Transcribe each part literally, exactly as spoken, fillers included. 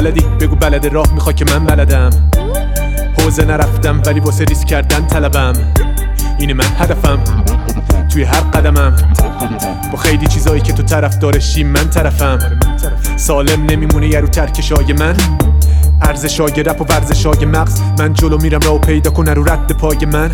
بلدی بگو بلد راه میخوای که من بلدم. حوزه نرفتم ولی واسه ریسک کردن طلبم. اینه من هدفم توی هر قدمم. با خیلی چیزایی که تو طرف دارشی من طرفم. سالم نمیمونه یه رو ترکشای من. ارزشای رپ و ورزشای مغز. من جلو میرم راو پیدا کنه رو رد پای من.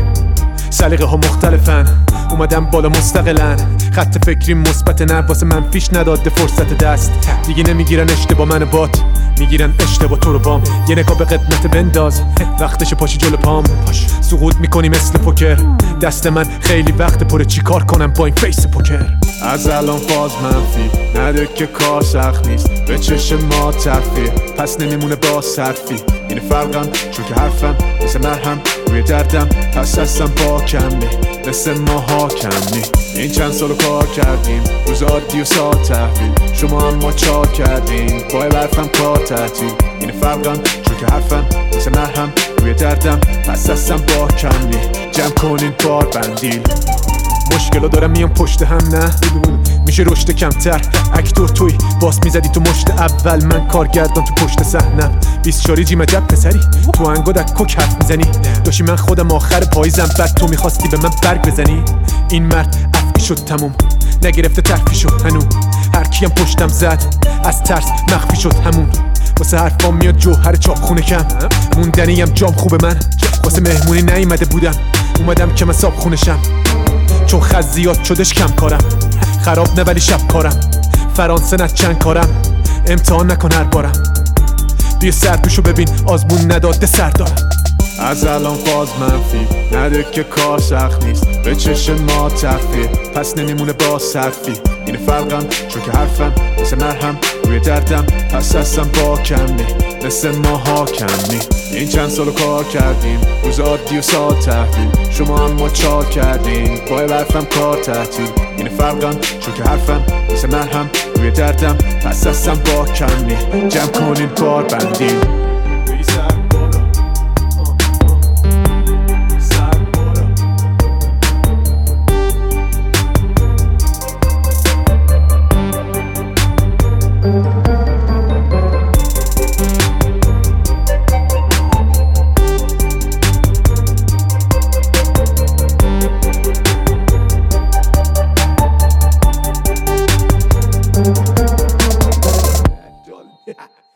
سلیقه ها مختلفن اومدم بالا مستقلن. خط فکری مثبت نه واسه منفیش نداده فرصت دست. دیگه نمیگیرن اشتباه من بات میگیرن اشتباه تو رو بام. یه نگاه به قدمت بنداز وقتش پاشی جلو پام. سقوط میکنی مثل پوکر. دست من خیلی وقت پره چی کار کنم با این فیس پوکر. از الان فاز منفی نده که کار سخت نیست. به چشم ما تفیه پس نمیمونه با صرفی. این فرقم چون که حرفم مثل مرهم روی دردم. پس هستم با کمی مثل ما حاکمی. این چند سالو کار کردیم روز عادی و سال تحویل. شما هم ما چار کردیم با برفم کار تعطیل. این فرقم چون که حرفم مثل مرهم روی دردم. پس هستم با کمی جمع کنین بار بندیل. مشکلا دارم میام پشت هم نه میشه رشد کمتر. اکتور توی باس میزدی تو مشت اول. من کارگردان تو پشت صحنم. بیست شاری جیم جب پسری تو انگا دکوک حرف میزنی. داشتی من خودم آخر پاییزم بعد تو میخواستی به من برگ بزنی. این مرد افقی شد تموم نگرفته ترفی شد هنوز. هر کیم پشتم زد از ترس مخفی شد همون. واسه حرفام میاد جوهر چاپخونه کم. موندنیم جام خوب من واسه مهمونی نیومده بودم. اومدم که من صاحب خونشم چون خز زیاد شدش کم کارم. خراب نه ولی شب کارم. فرانسه نه چند کارم. امتحان نکن هر بارم. بیا سرپیشو ببین آزمون نداده سر دارم. از الان فاز منفی نده که کار سخت نیست. به چشم ما تفیه پس نمیمونه با صرفی. این فرقم چون که حرفم مثل مرهم روی دردم. پس هستم با کمی مثل ما حاکمی. این چند سالو کار کردیم روز عادی و سال تحویل. شما هم ما چار کردیم با برفم کار تعطیل. این فرقم چون که حرفم مثل مرهم روی دردم. پس هستم با کمی جمع کنین بار بندیل. Yeah.